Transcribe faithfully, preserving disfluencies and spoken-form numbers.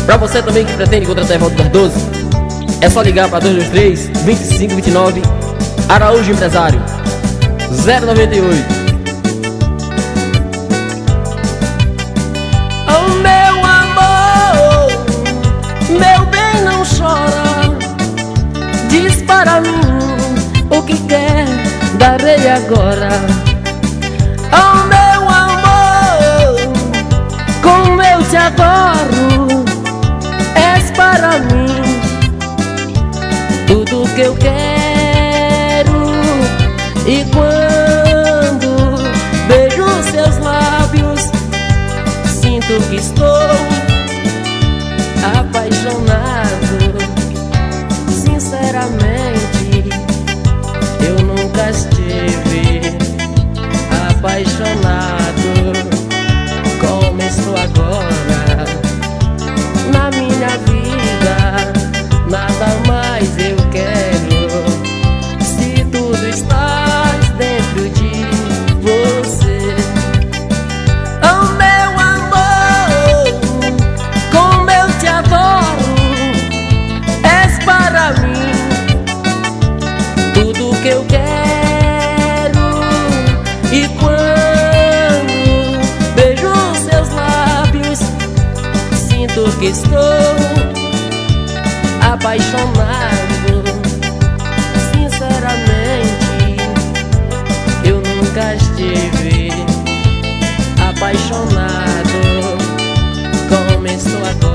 Pra você também que pretende contratar Evaldo Cardoso, é só ligar para dois dois três, dois cinco dois nove, Araújo Empresário, zero nove oito. Oh, meu amor, meu bem, não chora. Diz para mim o que quer, darei agora. Oh, meu amor, como eu te adoro, és para mim tudo que eu quero. E quando beijo seus lábios, sinto que estou apaixonado. Sinceramente, eu nunca estive apaixonado como estou agora. Na minha vida, nada mais eu quero, se tudo está dentro de você. Oh, meu amor, como eu te adoro, és para mim tudo que eu quero. E quando beijo seus lábios, sinto que estou apaixonado. Sinceramente, eu nunca estive apaixonado como estou agora.